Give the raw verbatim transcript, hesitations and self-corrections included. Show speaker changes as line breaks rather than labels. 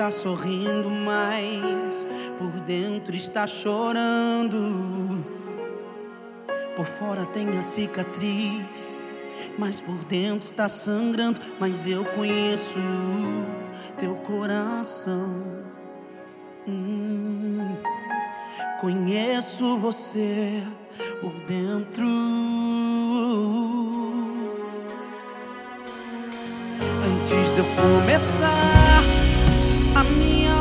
está sorrindo, mas por dentro está chorando. Por fora tem a cicatriz, mas por dentro está sangrando. Mas eu conheço teu coração. hum, Conheço você por dentro. Antes de eu começar